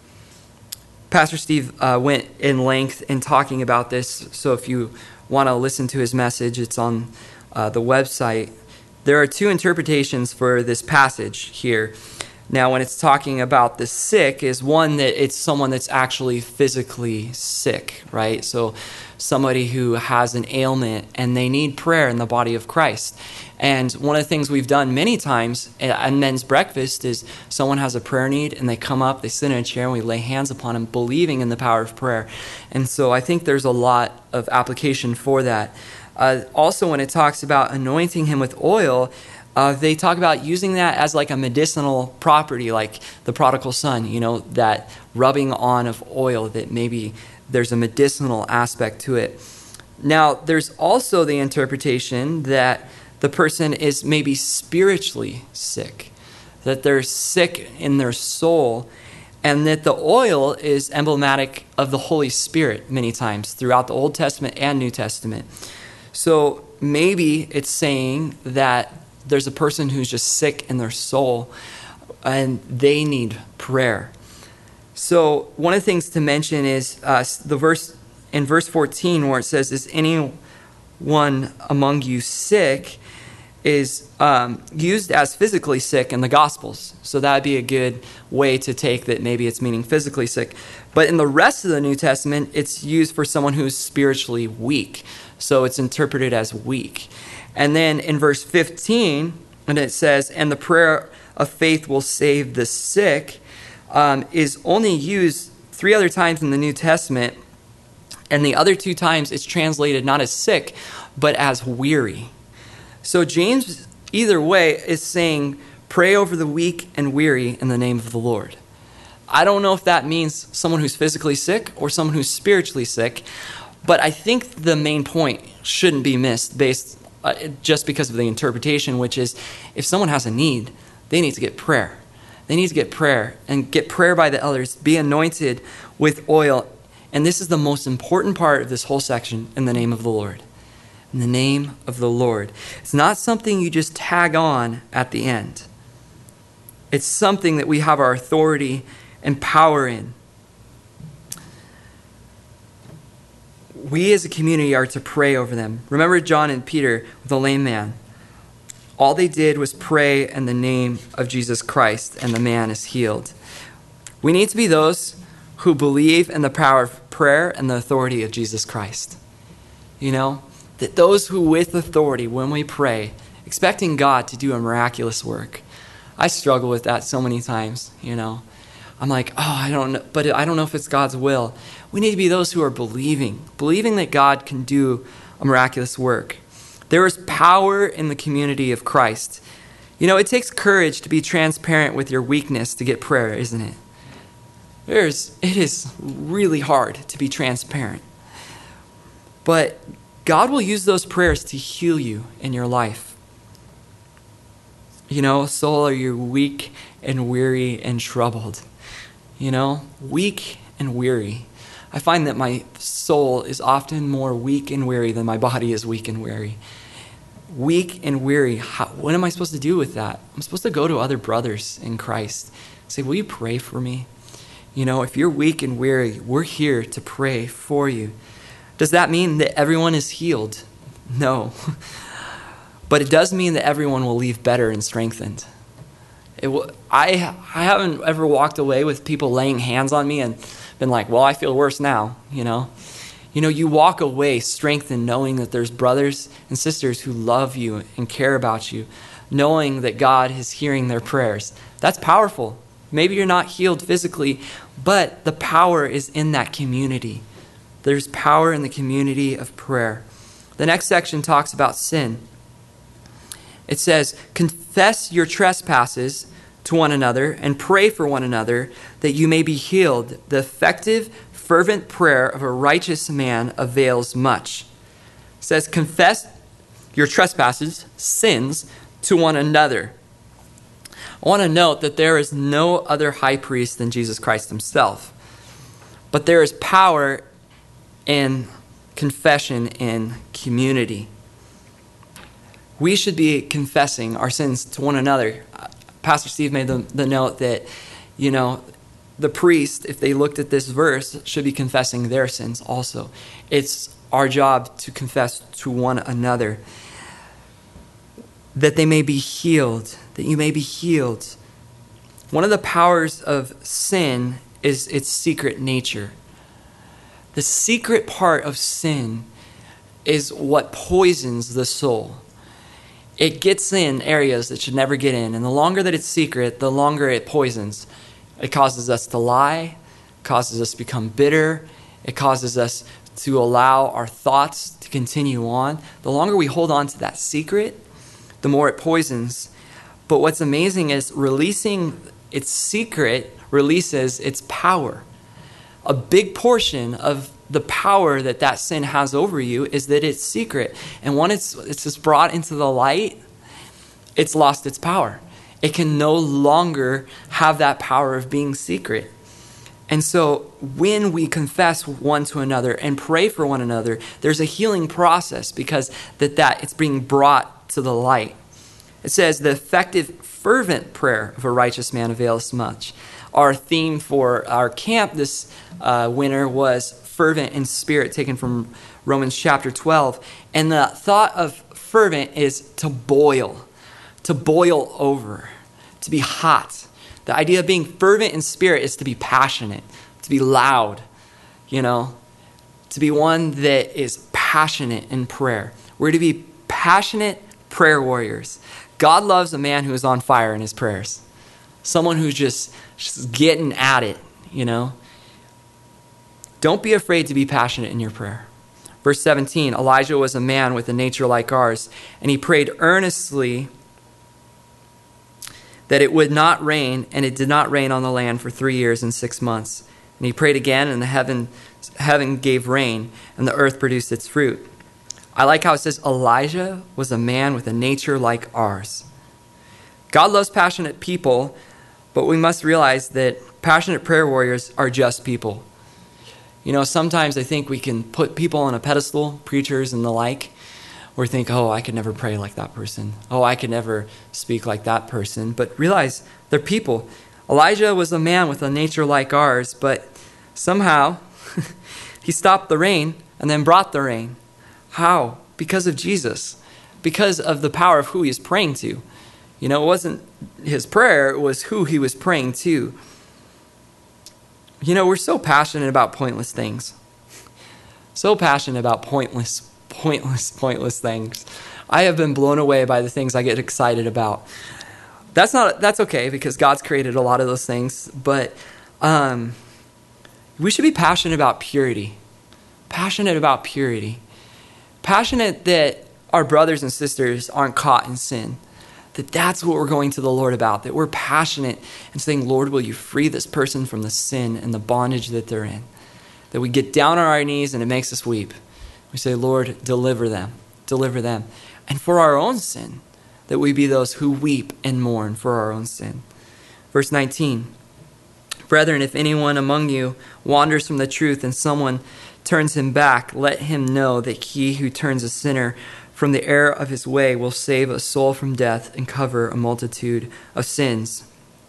Pastor Steve uh, went in length in talking about this, so if you want to listen to his message, it's on uh, the website. There are two interpretations for this passage here. Now, when it's talking about the sick, is one that it's someone that's actually physically sick, right? So somebody who has an ailment and they need prayer in the body of Christ. And one of the things we've done many times at men's breakfast is someone has a prayer need and they come up, they sit in a chair, and we lay hands upon them, believing in the power of prayer. And so I think there's a lot of application for that. Uh, also, when it talks about anointing him with oil, Uh, they talk about using that as like a medicinal property, like the prodigal son, you know, that rubbing on of oil, that maybe there's a medicinal aspect to it. Now, there's also the interpretation that the person is maybe spiritually sick, that they're sick in their soul, and that the oil is emblematic of the Holy Spirit many times throughout the Old Testament and New Testament. So maybe it's saying that there's a person who's just sick in their soul and they need prayer. So one of the things to mention is uh, the verse in verse fourteen where it says, is anyone among you sick, is um, used as physically sick in the Gospels. So that would be a good way to take that maybe it's meaning physically sick. But in the rest of the New Testament, it's used for someone who's spiritually weak. So it's interpreted as weak. And then in verse fifteen, and it says, and the prayer of faith will save the sick, um, is only used three other times in the New Testament. And the other two times it's translated not as sick, but as weary. So James, either way, is saying, pray over the weak and weary in the name of the Lord. I don't know if that means someone who's physically sick or someone who's spiritually sick, but I think the main point shouldn't be missed based uh, just because of the interpretation, which is if someone has a need, they need to get prayer. They need to get prayer and get prayer by the elders, be anointed with oil. And this is the most important part of this whole section, in the name of the Lord. In the name of the Lord. It's not something you just tag on at the end. It's something that we have our authority and power in. We as a community are to pray over them. Remember John and Peter with the lame man. All they did was pray in the name of Jesus Christ, and the man is healed. We need to be those who believe in the power of prayer and the authority of Jesus Christ. You know, that those who with authority, when we pray, expecting God to do a miraculous work. I struggle with that so many times, you know. I'm like, oh, I don't know, but I don't know if it's God's will. We need to be those who are believing, believing that God can do a miraculous work. There is power in the community of Christ. You know, it takes courage to be transparent with your weakness to get prayer, isn't it? There's, it is really hard to be transparent. But God will use those prayers to heal you in your life. You know, soul, are you weak and weary and troubled? You know, weak and weary. I find that my soul is often more weak and weary than my body is weak and weary. Weak and weary. How, what am I supposed to do with that? I'm supposed to go to other brothers in Christ. Say, will you pray for me? You know, if you're weak and weary, we're here to pray for you. Does that mean that everyone is healed? No. But it does mean that everyone will leave better and strengthened. It will, I, I haven't ever walked away with people laying hands on me and been like, well, I feel worse now, you know. You know, you walk away strengthened knowing that there's brothers and sisters who love you and care about you, knowing that God is hearing their prayers. That's powerful. Maybe you're not healed physically, but the power is in that community. There's power in the community of prayer. The next section talks about sin. It says, confess your trespasses to one another and pray for one another that you may be healed. The effective, fervent prayer of a righteous man avails much. It says, confess your trespasses, sins, to one another. I want to note that there is no other high priest than Jesus Christ himself. But there is power in confession in community. we should be confessing our sins to one another. Pastor Steve made the, the note that, you know, the priest, if they looked at this verse, should be confessing their sins also. It's our job to confess to one another, that they may be healed, that you may be healed. One of the powers of sin is its secret nature. The secret part of sin is what poisons the soul. It gets in areas that should never get in, and the longer that it's secret, the longer it poisons. It causes us to lie, causes us to become bitter, it causes us to allow our thoughts to continue on. The longer we hold on to that secret, the more it poisons. But what's amazing is releasing its secret releases its power. A big portion of the power that that sin has over you is that it's secret. And when it's, it's just brought into the light, it's lost its power. It can no longer have that power of being secret. And so when we confess one to another and pray for one another, there's a healing process because that, that it's being brought to the light. It says, the effective, fervent prayer of a righteous man avails much. Our theme for our camp this uh, winter was fervent in spirit, taken from Romans chapter twelve. And the thought of fervent is to boil, to boil over, to be hot. The idea of being fervent in spirit is to be passionate, to be loud, you know, to be one that is passionate in prayer. We're to be passionate prayer warriors. God loves a man who is on fire in his prayers. Someone who's just, just getting at it, you know. Don't be afraid to be passionate in your prayer. Verse seventeen, Elijah was a man with a nature like ours, and he prayed earnestly that it would not rain, and it did not rain on the land for three years and six months. And he prayed again, and the heaven, heaven gave rain, and the earth produced its fruit. I like how it says Elijah was a man with a nature like ours. God loves passionate people, but we must realize that passionate prayer warriors are just people. You know, sometimes I think we can put people on a pedestal, preachers and the like, or think, oh, I could never pray like that person. Oh, I could never speak like that person. But realize they're people. Elijah was a man with a nature like ours, but somehow he stopped the rain and then brought the rain. How? Because of Jesus. Because of the power of who he was praying to. You know, it wasn't his prayer, it was who he was praying to. You know, we're so passionate about pointless things. So passionate about pointless, pointless, pointless things. I have been blown away by the things I get excited about. That's not, that's okay because God's created a lot of those things, but um, we should be passionate about purity. Passionate about purity. Passionate that our brothers and sisters aren't caught in sin. That that's what we're going to the Lord about. That we're passionate and saying, Lord, will you free this person from the sin and the bondage that they're in? That we get down on our knees and it makes us weep. We say, Lord, deliver them. Deliver them. And for our own sin, that we be those who weep and mourn for our own sin. Verse nineteen. Brethren, if anyone among you wanders from the truth and someone turns him back, let him know that he who turns a sinner from the error of his way will save a soul from death and cover a multitude of sins.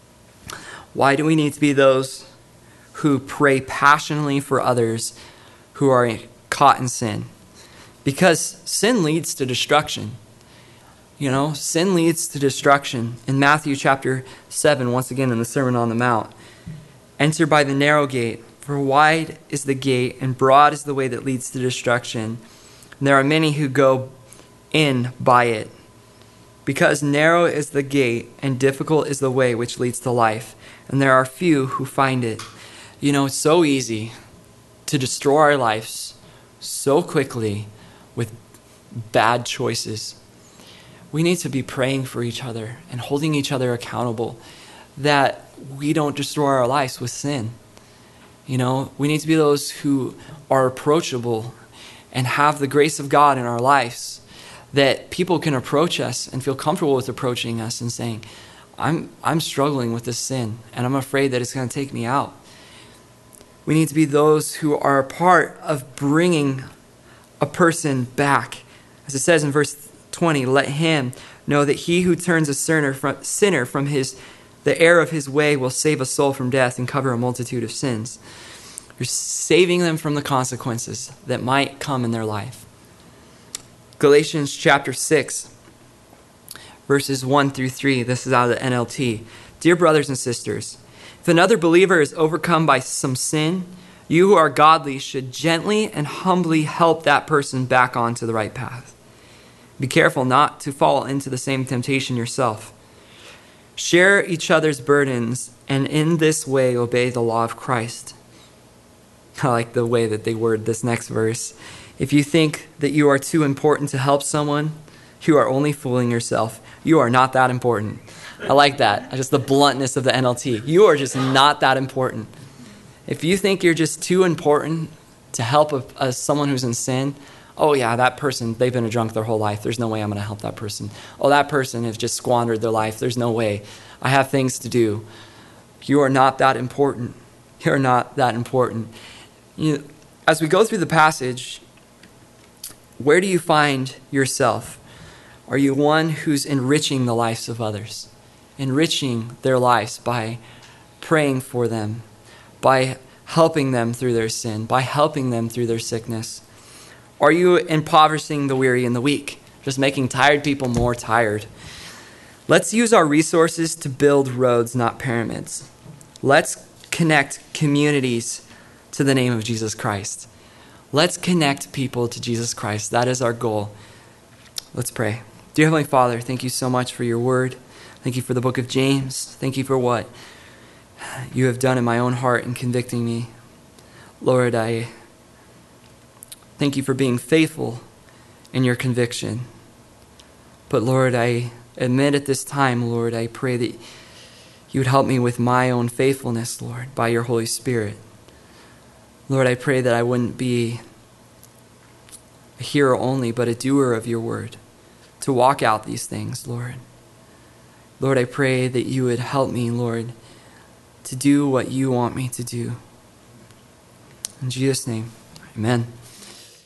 Why do we need to be those who pray passionately for others who are caught in sin? Because sin leads to destruction. You know, sin leads to destruction. In Matthew chapter seven, once again in the Sermon on the Mount, enter by the narrow gate, for wide is the gate and broad is the way that leads to destruction. And there are many who go in by it. Because narrow is the gate and difficult is the way which leads to life, and there are few who find it. You know, it's so easy to destroy our lives so quickly with bad choices. We need to be praying for each other and holding each other accountable that we don't destroy our lives with sin. You know, we need to be those who are approachable and have the grace of God in our lives, that people can approach us and feel comfortable with approaching us and saying, I'm I'm struggling with this sin and I'm afraid that it's going to take me out. We need to be those who are a part of bringing a person back. As it says in verse twenty, let him know that he who turns a sinner from, sinner from his, the error of his way will save a soul from death and cover a multitude of sins. You're saving them from the consequences that might come in their life. Galatians chapter six, verses one through three. This is out of the N L T. Dear brothers and sisters, if another believer is overcome by some sin, you who are godly should gently and humbly help that person back onto the right path. Be careful not to fall into the same temptation yourself. Share each other's burdens, and in this way obey the law of Christ. I like the way that they word this next verse. If you think that you are too important to help someone, you are only fooling yourself. You are not that important. I like that. Just the bluntness of the N L T. You are just not that important. If you think you're just too important to help a, a, someone who's in sin, oh yeah, that person, they've been a drunk their whole life. There's no way I'm going to help that person. Oh, that person has just squandered their life. There's no way. I have things to do. You are not that important. You're not that important. You know, as we go through the passage, where do you find yourself? Are you one who's enriching the lives of others? Enriching their lives by praying for them, by helping them through their sin, by helping them through their sickness? Are you impoverishing the weary and the weak, just making tired people more tired? Let's use our resources to build roads, not pyramids. Let's connect communities to the name of Jesus Christ. Let's connect people to Jesus Christ. That is our goal. Let's pray. Dear Heavenly Father, thank you so much for your word. Thank you for the book of James. Thank you for what you have done in my own heart in convicting me. Lord, I thank you for being faithful in your conviction. But Lord, I admit at this time, Lord, I pray that you would help me with my own faithfulness, Lord, by your Holy Spirit. Lord, I pray that I wouldn't be a hearer only, but a doer of your word, to walk out these things, Lord. Lord, I pray that you would help me, Lord, to do what you want me to do. In Jesus' name, amen.